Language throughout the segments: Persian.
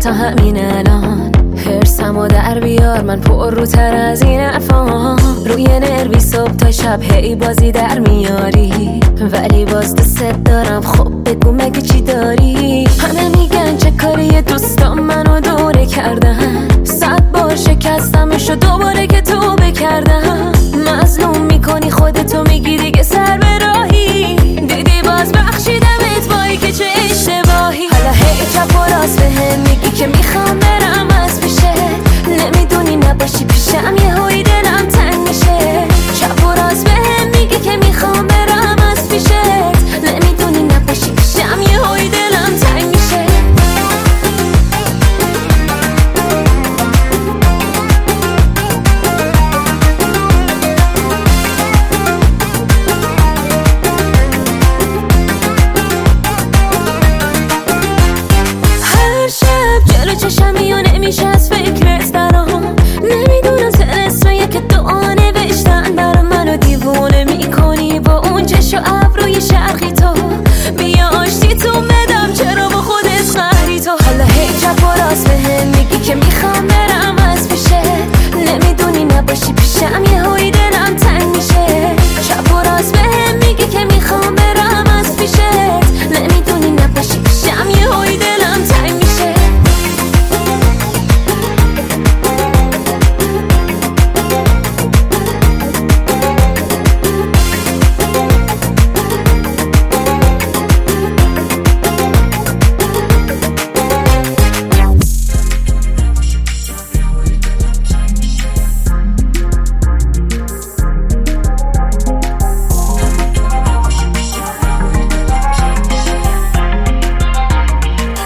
تا همین الان حرسمو در بیار، من پر روتر از این حرفام. روی نروی صبح تا شب هی بازی در میاری، ولی باز دوست دارم. خب بگو مگه چی داری؟ همه میگن چه کاری دوستان منو دوره کردن، 100 بار شکستمشو دوباره که توبه کردم. مظلوم میکنی خودتو، میگی دیگه سر به راهی، دیدی باز بخشیدمت، وای که چه اشتباهی. حالا هی چپ و راست بهم میگی که میخوام برم از پیشت، نمیدونی نباشی پیشم یه هوی دلم تنگ میشه. چپ و راست بهم میگی که میخوام برم از پیشت، نمیدونی نباشی پیشم یه هوی دلم تنگ میشه. هر شب جلو چشمی و نمیشه از فکرت برام، نمیدونم تلسمه که دعا نوشتن برام. منو دیوونه میکنی با اون چش و ابروی شرقی تو، بیا آشتی تو بدم، چرا با خودت قهری تو؟ حالا هی چپ و راست بهم میگی که میخوام برم از پیشت، نمیدونی نباشی پیشم یه هوی دلم تنگ میشه. چپ و راست بهم میگی که میخوام برم از پیشت، نمیدونی نباشی پیشم یه هوی دلم تنگ میشه.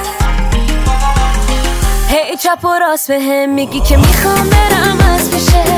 چپ و راست بهم میگی که میخوام برم از پیشت،